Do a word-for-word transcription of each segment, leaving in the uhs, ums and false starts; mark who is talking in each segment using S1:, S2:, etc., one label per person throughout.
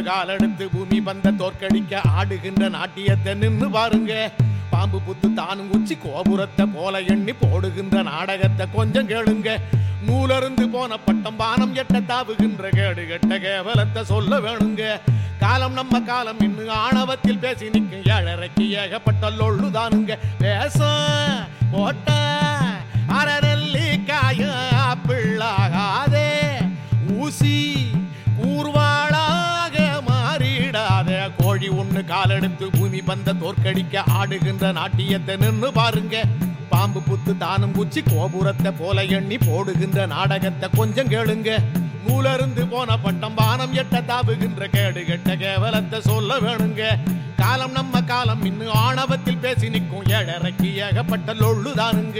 S1: காலெடுத்து பூமி பந்த தோற்கடிக்க ஆடுகின்ற நாட்டியத்தை நின்று பாருங்க. பாம்பு புத்து தானும் உச்சி கோபுரத்தை போல எண்ணி போடுகின்ற நாடகத்தை கொஞ்சம் கேளுங்க. நூலருந்து போன பட்டம் பானம் எட்ட தாவுகின்ற கேடு கெட்ட கேவலத்தை சொல்ல வேணுங்க. காலம் நம்ம காலம் இன்னும் ஆணவத்தில் பேசி நிற்கும் ஏழரைக்கு ஏகப்பட்ட லொள்ளுதானுங்க. பேச போட்ட அரநெல்லி காய பிள்ளாகாதே ஊசி ஊர்வாளாக மாறிடாத. கோழி ஒண்ணு காலெடுத்து பூமி பந்த தோற்கடிக்க ஆடுகின்ற நாட்டியத்தை நின்று பாருங்க. பாம்பு புத்து தானும் குச்சி கோபுரத்தை போல எண்ணி போடுகின்ற நாடகத்தை கொஞ்சம் கேளுங்க. நூலருந்து போன பட்டம் பானம் எட்ட தாவுகின்ற கேடு கெட்ட கேவலத்தை சொல்ல வேணுங்க. காலம் நம்ம காலம் இன்னும் ஆணவத்தில் பேசி நிற்கும் ஏழரைக்கு ஏகப்பட்ட லொள்ளுதானுங்க.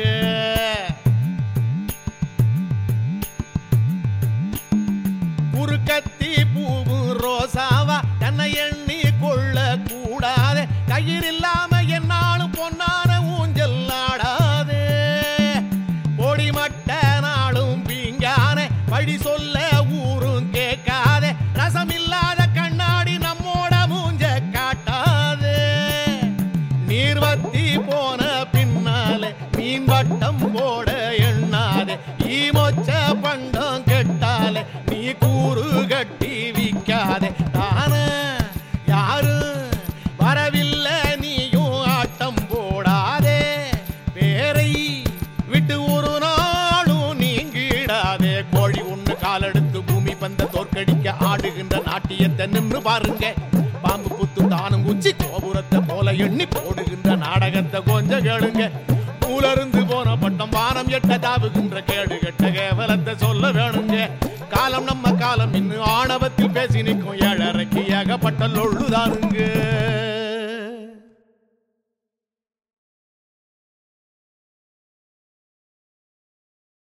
S1: குறுக்கத்தி பூவு ரோசாவா தன்னை எண்ணி கொள்ள கூடாது. கயிறு இல்லாம என்னாலும் பொன்னான ஊஞ்சல் ஆடாது. பொடி மட்ட நாளும் பீங்கான வழி சொல்ல ஊரும் கேட்காதே. ரசம் இல்லாத கண்ணாடி நம்மோட மூஞ்ச காட்டாது. நீர்வத்தி போன பின்னாலே மீன் வட்டம் போட எண்ணாதே. ஈமொச்ச பண்டம் கெட்டாலே நீ கூறு கட்டி விக்காதே. தான யாரு வரவில்லை நீயும் ஆட்டம் போடாதே. பேரை விட்டு ஒரு நாளும் நீங்கிடாதே. கோழி ஒண்ணு காலெடுத்து பூமி பந்த தோற்கடிக்க ஆடுகின்ற நாட்டியத்தை நின்று பாருங்க. பாம்பு புத்து தானும் குச்சி கோபுரத்தை போல எண்ணி போடுகின்ற நாடகத்தை கொஞ்சம் கேளுங்க. நூலருந்து போன பட்டம் வானம் எட்ட தாவுகின்ற கேடு கெட்ட கேவலத்தை சொல்ல வேணுங்க. காலம் நம்ம காலம் இன்னும் ஆணவத்தில் பேசி நிற்கும் ஏழரைக்கு ஏகப்பட்ட லொள்ளுதானுங்க.